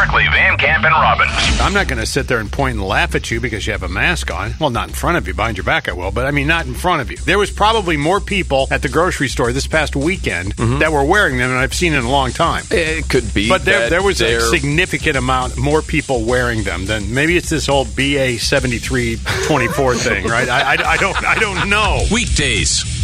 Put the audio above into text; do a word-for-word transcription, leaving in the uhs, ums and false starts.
Barkley, Van Camp, and Robbins. I'm not going to sit there and point and laugh at you because you have a mask on. Well, not in front of you. Behind your back I will, but I mean not in front of you. There was probably more people at the grocery store this past weekend mm-hmm. that were wearing them than I've seen in a long time. It could be. But there, there was they're... a significant amount more people wearing them than maybe it's this old B A seventy-three twenty-four thing, right? I, I, I don't I don't know. Weekdays